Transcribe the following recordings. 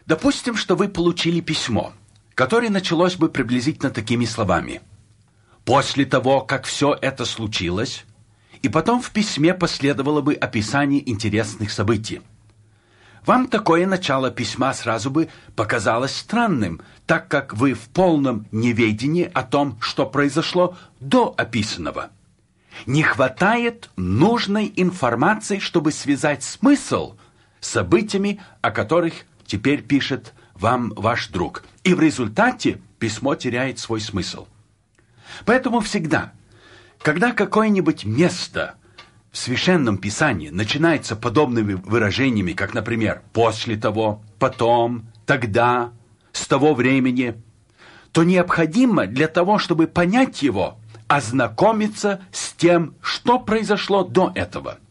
Допустим, что вы получили письмо, которое началось бы приблизительно такими словами. После того, как все это случилось, и потом в письме последовало бы описание интересных событий. Вам такое начало письма сразу бы показалось странным, так как вы в полном неведении о том, что произошло до описанного. Не хватает нужной информации, чтобы связать смысл с событиями, о которых теперь пишет вам ваш друг. И в результате письмо теряет свой смысл. Поэтому всегда, когда какое-нибудь место в Священном Писании начинается подобными выражениями, как, например, «после того», «потом», «тогда», «с того времени», то необходимо для того, чтобы понять его, ознакомиться с тем, что произошло до этого.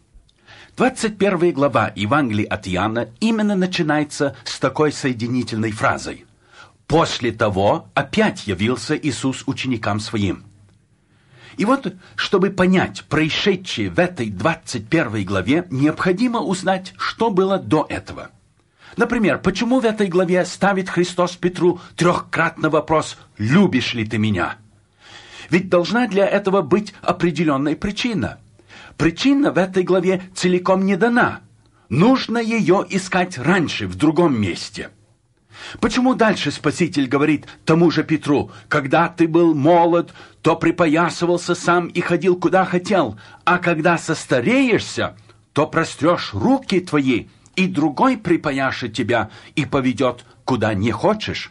21 глава Евангелия от Иоанна именно начинается с такой соединительной фразой. «После того опять явился Иисус ученикам Своим». И вот, чтобы понять происшедшее в этой 21 главе, необходимо узнать, что было до этого. Например, почему в этой главе ставит Христос Петру трехкратный вопрос «Любишь ли ты меня?». Ведь должна для этого быть определенная причина. Причина в этой главе целиком не дана. Нужно ее искать раньше, в другом месте. Почему дальше Спаситель говорит тому же Петру: «Когда ты был молод, то припоясывался сам и ходил куда хотел, а когда состареешься, то прострешь руки твои, и другой припояшет тебя и поведет куда не хочешь».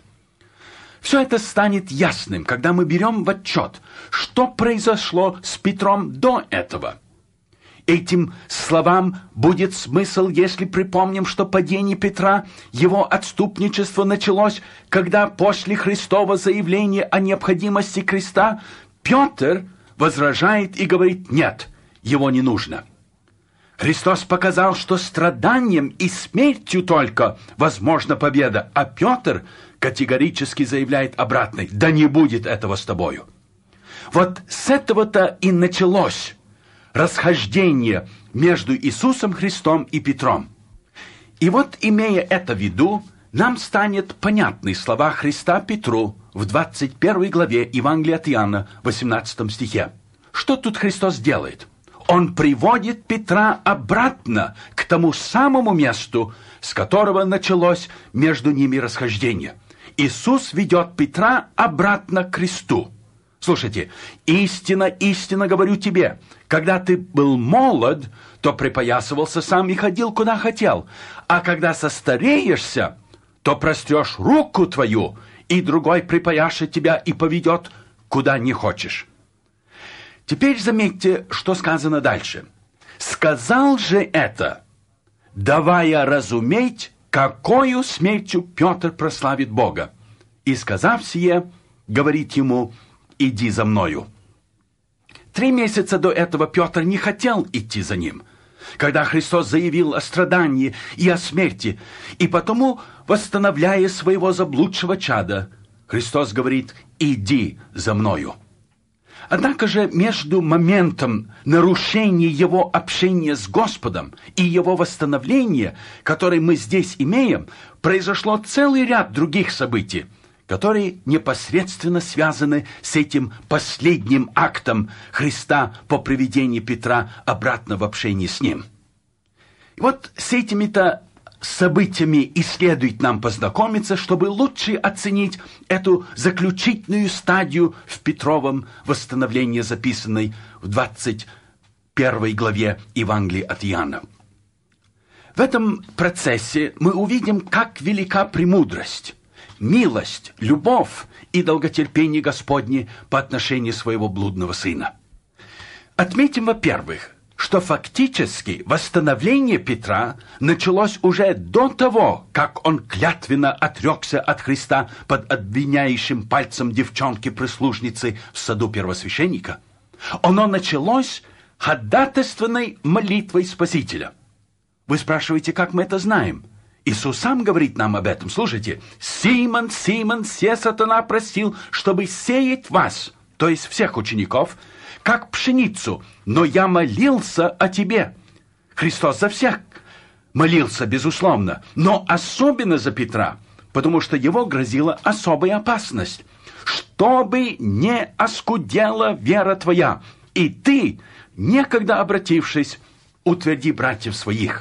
Все это станет ясным, когда мы берем в отчет, что произошло с Петром до этого. Этим словам будет смысл, если припомним, что падение Петра, его отступничество началось, когда после Христова заявления о необходимости креста Петр возражает и говорит: «Нет, его не нужно». Христос показал, что страданием и смертью только возможна победа, а Петр категорически заявляет обратное: «Да не будет этого с тобою». Вот с этого-то и началось расхождение между Иисусом Христом и Петром. И вот, имея это в виду, нам станет понятны слова Христа Петру в 21 главе Евангелия от Иоанна, 18 стихе. Что тут Христос делает? Он приводит Петра обратно к тому самому месту, с которого началось между ними расхождение. Иисус ведет Петра обратно к кресту. Слушайте, истинно, истинно говорю тебе, когда ты был молод, то припоясывался сам и ходил куда хотел, а когда состареешься, то прострешь руку твою, и другой припояшет тебя и поведет куда не хочешь. Теперь заметьте, что сказано дальше. «Сказал же это, давая разуметь, какою смертью Петр прославит Бога. И, сказав сие, говорит ему: иди за мною». 3 месяца до этого Петр не хотел идти за ним, когда Христос заявил о страдании и о смерти, и потому, восстановляя своего заблудшего чада, Христос говорит: иди за мною. Однако же между моментом нарушения его общения с Господом и его восстановления, который мы здесь имеем, произошло целый ряд других событий, которые непосредственно связаны с этим последним актом Христа по приведению Петра обратно в общение с Ним. И вот с этими-то событиями и следует нам познакомиться, чтобы лучше оценить эту заключительную стадию в Петровом восстановлении, записанной в 21 главе Евангелия от Иоанна. В этом процессе мы увидим, как велика премудрость, милость, любовь и долготерпение Господне по отношению своего блудного сына. Отметим, во-первых, что фактически восстановление Петра началось уже до того, как он клятвенно отрекся от Христа под обвиняющим пальцем девчонки-прислужницы в саду первосвященника. Оно началось ходатайственной молитвой Спасителя. Вы спрашиваете, как мы это знаем? Иисус сам говорит нам об этом. Слушайте: «Симон, Симон, се сатана просил, чтобы сеять вас», то есть всех учеников, «как пшеницу, но я молился о тебе». Христос за всех молился, безусловно, но особенно за Петра, потому что его грозила особая опасность. «Чтобы не оскудела вера твоя, и ты, некогда обратившись, утверди братьев своих».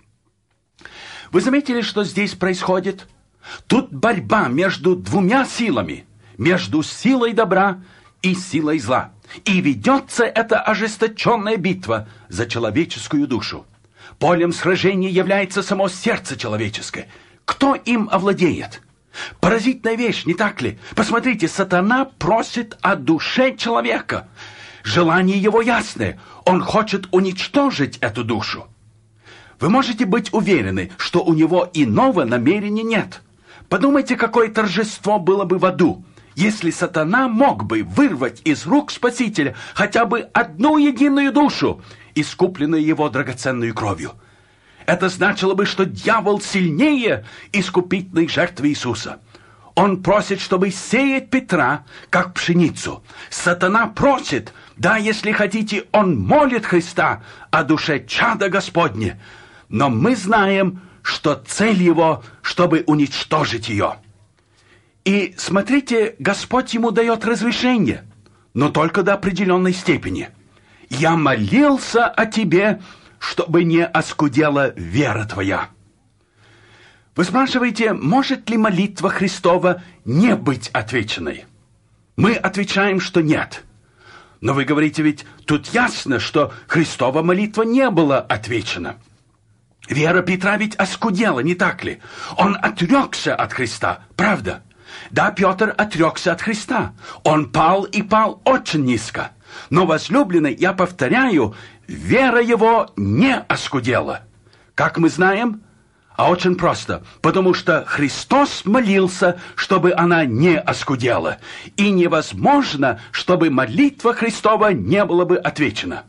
Вы заметили, что здесь происходит? Тут борьба между двумя силами, между силой добра и силой зла. И ведется эта ожесточенная битва за человеческую душу. Полем сражения является само сердце человеческое. Кто им овладеет? Поразительная вещь, не так ли? Посмотрите, сатана просит о душе человека. Желание его ясное. Он хочет уничтожить эту душу. Вы можете быть уверены, что у него иного намерения нет. Подумайте, какое торжество было бы в аду, если сатана мог бы вырвать из рук Спасителя хотя бы одну единую душу, искупленную его драгоценной кровью. Это значило бы, что дьявол сильнее искупительной жертвы Иисуса. Он просит, чтобы сеять Петра, как пшеницу. Сатана просит, да, если хотите, он молит Христа о душе чада Господне. Но мы знаем, что цель его, чтобы уничтожить ее. И смотрите, Господь ему дает разрешение, но только до определенной степени. «Я молился о тебе, чтобы не оскудела вера твоя». Вы спрашиваете, может ли молитва Христова не быть отвеченной? Мы отвечаем, что нет. Но вы говорите, ведь тут ясно, что Христова молитва не была отвечена. Вера Петра ведь оскудела, не так ли? Он отрекся от Христа, правда? Да, Петр отрекся от Христа. Он пал и пал очень низко. Но, возлюбленный, я повторяю, вера его не оскудела. Как мы знаем? А очень просто. Потому что Христос молился, чтобы она не оскудела. И невозможно, чтобы молитва Христова не была бы отвечена.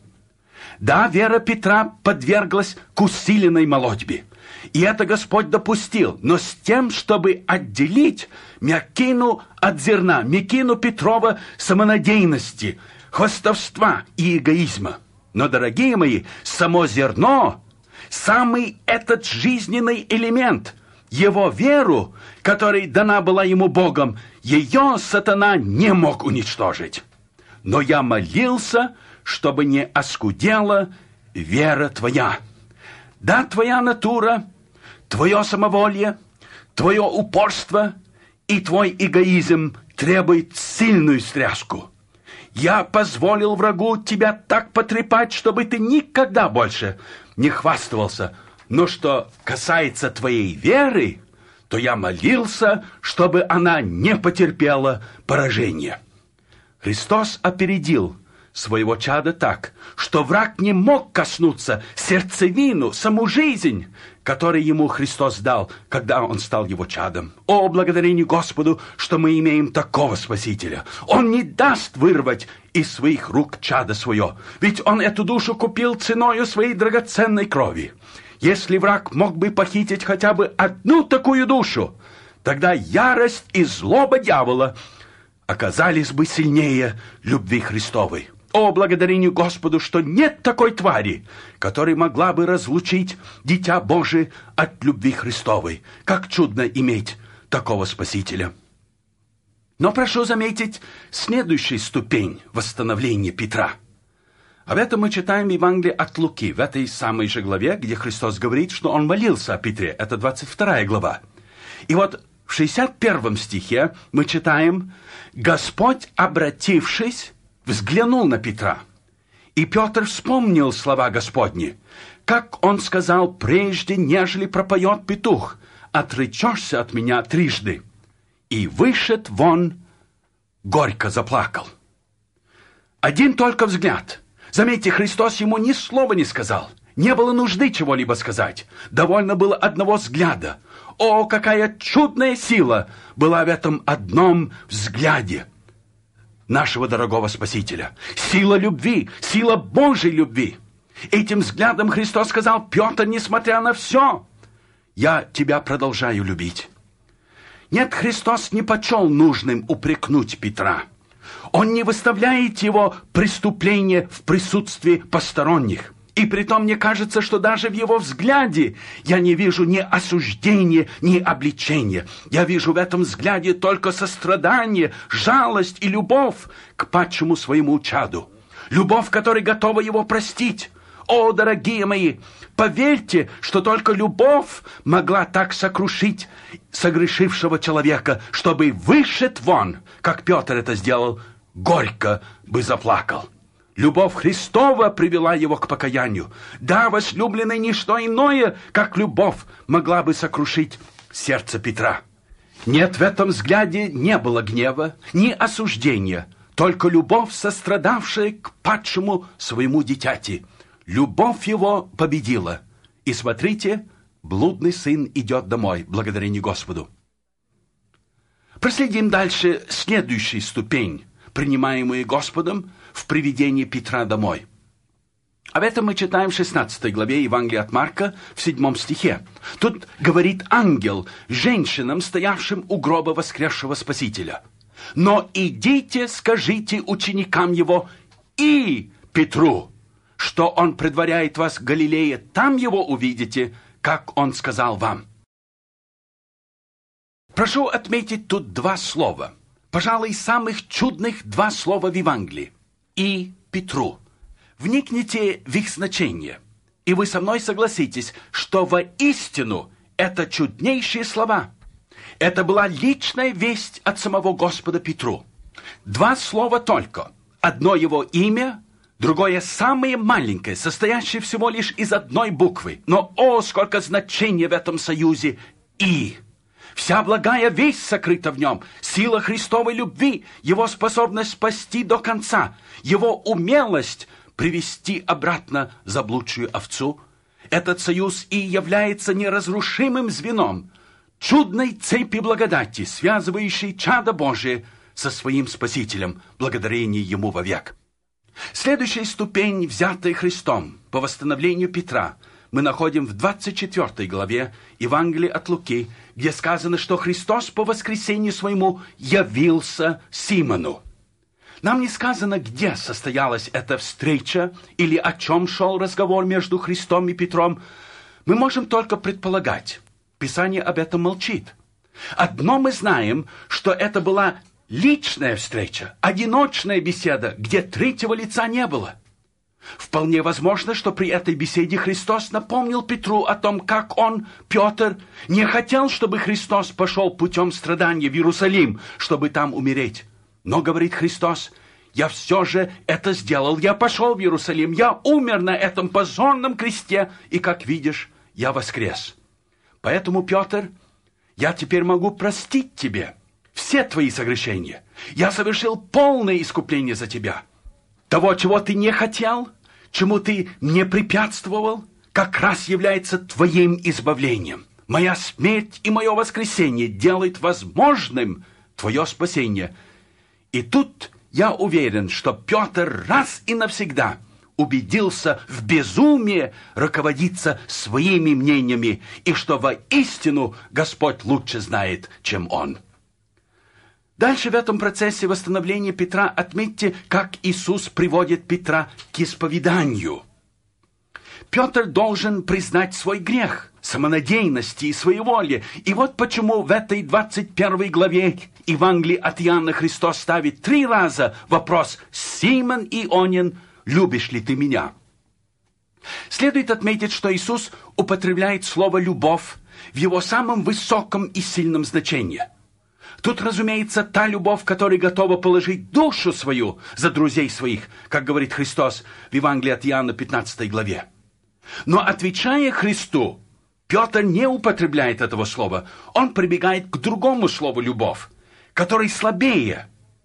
Да, вера Петра подверглась к усиленной молитве. И это Господь допустил, но с тем, чтобы отделить мякину от зерна, мякину Петрова самонадеянности, хвастовства и эгоизма. Но, дорогие мои, само зерно, самый этот жизненный элемент, его веру, которая дана была ему Богом, ее сатана не мог уничтожить. Но я молился, чтобы не оскудела вера твоя. Да, твоя натура, твое самоволие, твое упорство и твой эгоизм требуют сильную стряску. Я позволил врагу тебя так потрепать, чтобы ты никогда больше не хвастался. Но что касается твоей веры, то я молился, чтобы она не потерпела поражения. Христос опередил своего чада так, что враг не мог коснуться сердцевину, саму жизнь, которую ему Христос дал, когда он стал его чадом. О, благодарение Господу, что мы имеем такого Спасителя. Он не даст вырвать из своих рук чадо свое, ведь он эту душу купил ценою своей драгоценной крови. Если враг мог бы похитить хотя бы одну такую душу, тогда ярость и злоба дьявола оказались бы сильнее любви Христовой. О, благодарению Господу, что нет такой твари, которая могла бы разлучить Дитя Божие от любви Христовой. Как чудно иметь такого Спасителя. Но прошу заметить следующую ступень восстановления Петра. Об этом мы читаем в Евангелии от Луки, в этой самой же главе, где Христос говорит, что Он молился о Петре. Это 22 глава. И вот в 61 стихе мы читаем: «Господь, обратившись, взглянул на Петра, и Петр вспомнил слова Господни, как он сказал: прежде, нежели пропоет петух, отречешься от меня трижды. И вышед вон, горько заплакал». Один только взгляд. Заметьте, Христос ему ни слова не сказал. Не было нужды чего-либо сказать. Довольно было одного взгляда. О, какая чудная сила была в этом одном взгляде нашего дорогого Спасителя. Сила любви, сила Божьей любви. Этим взглядом Христос сказал: Петр, несмотря на все, я тебя продолжаю любить. Нет, Христос не почел нужным упрекнуть Петра. Он не выставляет его преступление в присутствии посторонних. И притом мне кажется, что даже в его взгляде я не вижу ни осуждения, ни обличения. Я вижу в этом взгляде только сострадание, жалость и любовь к падшему своему чаду. Любовь, которая готова его простить. О, дорогие мои, поверьте, что только любовь могла так сокрушить согрешившего человека, чтобы вышед вон, как Петр это сделал, горько бы заплакал. Любовь Христова привела его к покаянию. Да, возлюбленный, ничто иное, как любовь, могла бы сокрушить сердце Петра. Нет, в этом взгляде не было гнева, ни осуждения, только любовь, сострадавшая к падшему своему дитяти. Любовь его победила. И смотрите, блудный сын идет домой, благодарение Господу. Проследим дальше следующую ступень, принимаемую Господом в приведении Петра домой. Об этом мы читаем в 16 главе Евангелия от Марка в 7 стихе. Тут говорит ангел женщинам, стоявшим у гроба воскресшего Спасителя: «Но идите, скажите ученикам его и Петру, что он предваряет вас в Галилее, там его увидите, как он сказал вам». Прошу отметить тут два слова, пожалуй, самых чудных два слова в Евангелии. «И Петру». Вникните в их значение, и вы со мной согласитесь, что воистину это чуднейшие слова. Это была личная весть от самого Господа Петру. Два слова только. Одно его имя, другое самое маленькое, состоящее всего лишь из одной буквы. Но, о, сколько значения в этом союзе «и». Вся благая весть сокрыта в нем, сила Христовой любви, его способность спасти до конца, его умелость привести обратно заблудшую овцу. Этот союз и является неразрушимым звеном чудной цепи благодати, связывающей чадо Божие со своим Спасителем, благодарение Ему вовек. Следующая ступень, взятая Христом по восстановлению Петра, мы находим в 24 главе Евангелия от Луки, где сказано, что Христос по воскресению своему явился Симону. Нам не сказано, где состоялась эта встреча или о чем шел разговор между Христом и Петром. Мы можем только предполагать. Писание об этом молчит. Одно мы знаем, что это была личная встреча, одиночная беседа, где третьего лица не было. Вполне возможно, что при этой беседе Христос напомнил Петру о том, как он, Петр, не хотел, чтобы Христос пошел путем страдания в Иерусалим, чтобы там умереть. Но, говорит Христос, я все же это сделал, я пошел в Иерусалим, я умер на этом позорном кресте, и, как видишь, я воскрес. Поэтому, Петр, я теперь могу простить тебе все твои согрешения. Я совершил полное искупление за тебя. Того, чего ты не хотел, чему ты не препятствовал, как раз является твоим избавлением. Моя смерть и мое воскресение делают возможным твое спасение. И тут я уверен, что Петр раз и навсегда убедился в безумии руководиться своими мнениями, и что воистину Господь лучше знает, чем он. Дальше в этом процессе восстановления Петра отметьте, как Иисус приводит Петра к исповеданию. Петр должен признать свой грех, самонадеянности и своеволие. И вот почему в этой 21 главе Евангелия от Иоанна Христос ставит 3 раза вопрос: «Симон Ионин, любишь ли ты меня?» Следует отметить, что Иисус употребляет слово «любовь» в его самом высоком и сильном значении. Тут, разумеется, та любовь, которая готова положить душу свою за друзей своих, как говорит Христос в Евангелии от Иоанна 15 главе. Но, отвечая Христу, Петр не употребляет этого слова. Он прибегает к другому слову «любовь», которое слабее,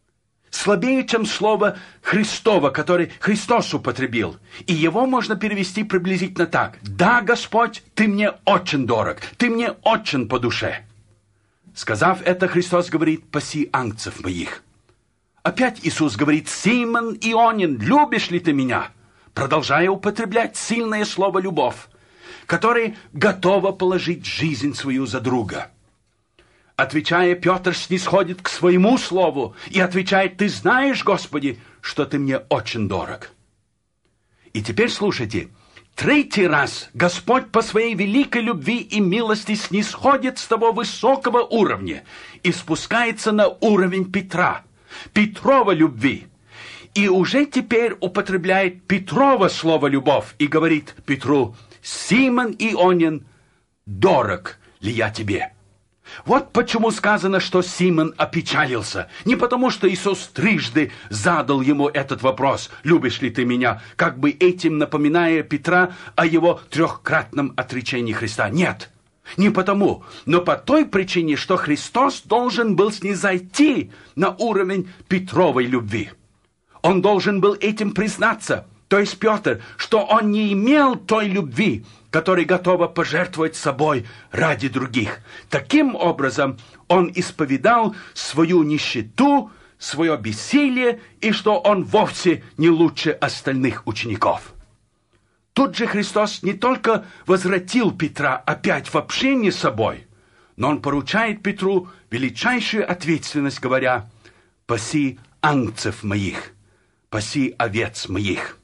чем слово «Христово», которое Христос употребил. И его можно перевести приблизительно так: «Да, Господь, ты мне очень дорог, ты мне очень по душе». Сказав это, Христос говорит: «Паси ангцев моих». Опять Иисус говорит: «Симон Ионин, любишь ли ты меня?» Продолжая употреблять сильное слово «любовь», которое готово положить жизнь свою за друга. Отвечая, Петр снисходит к своему слову и отвечает: «Ты знаешь, Господи, что ты мне очень дорог». И теперь слушайте, третий раз Господь по своей великой любви и милости снисходит с того высокого уровня и спускается на уровень Петра, Петрова любви. И уже теперь употребляет Петрова слово «любовь» и говорит Петру: «Симон Ионин, дорог ли я тебе?» Вот почему сказано, что Симон опечалился. Не потому, что Иисус трижды задал ему этот вопрос: «Любишь ли ты меня?», как бы этим напоминая Петра о его трехкратном отречении Христа. Нет, не потому, но по той причине, что Христос должен был снизойти на уровень Петровой любви. Он должен был этим признаться, то есть Петр, что он не имел той любви, которая готова пожертвовать собой ради других. Таким образом, он исповедал свою нищету, свое бессилие, и что он вовсе не лучше остальных учеников. Тут же Христос не только возвратил Петра опять в общение с собой, но он поручает Петру величайшую ответственность, говоря: «Паси ангцев моих, паси овец моих».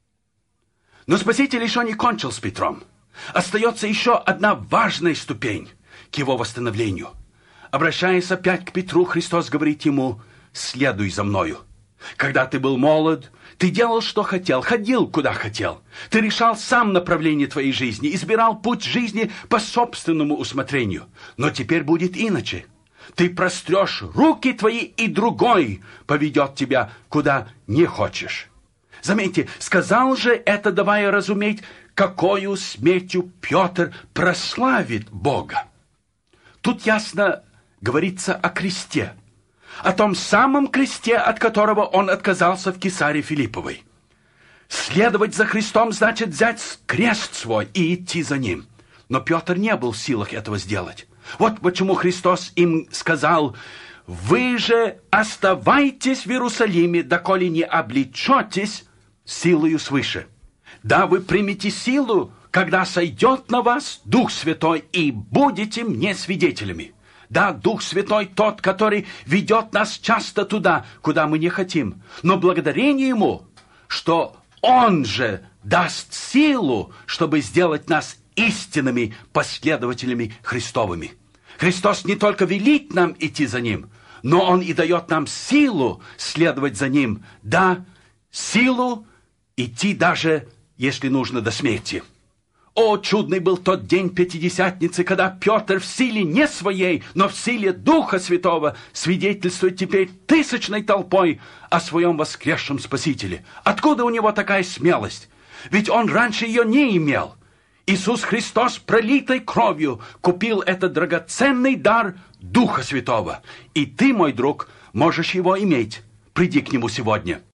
Но Спаситель еще не кончил с Петром. Остается еще одна важная ступень к его восстановлению. Обращаясь опять к Петру, Христос говорит ему: «Следуй за мною. Когда ты был молод, ты делал, что хотел, ходил, куда хотел. Ты решал сам направление твоей жизни, избирал путь жизни по собственному усмотрению. Но теперь будет иначе. Ты прострешь руки твои, и другой поведет тебя, куда не хочешь». Заметьте, сказал же это, давая разуметь, какою смертью Петр прославит Бога. Тут ясно говорится о кресте, о том самом кресте, от которого он отказался в Кесаре Филипповой. Следовать за Христом значит взять крест свой и идти за ним. Но Петр не был в силах этого сделать. Вот почему Христос им сказал: «Вы же оставайтесь в Иерусалиме, доколе не облечетесь силою свыше. Да, вы примете силу, когда сойдет на вас Дух Святой, и будете мне свидетелями». Да, Дух Святой тот, который ведет нас часто туда, куда мы не хотим. Но благодарение Ему, что Он же даст силу, чтобы сделать нас истинными последователями Христовыми. Христос не только велит нам идти за Ним, но Он и дает нам силу следовать за Ним. Да, силу идти даже, если нужно, до смерти. О, чудный был тот день Пятидесятницы, когда Петр в силе не своей, но в силе Духа Святого свидетельствует теперь тысячной толпой о своем воскресшем Спасителе. Откуда у него такая смелость? Ведь он раньше ее не имел. Иисус Христос пролитой кровью купил этот драгоценный дар Духа Святого. И ты, мой друг, можешь его иметь. Приди к нему сегодня.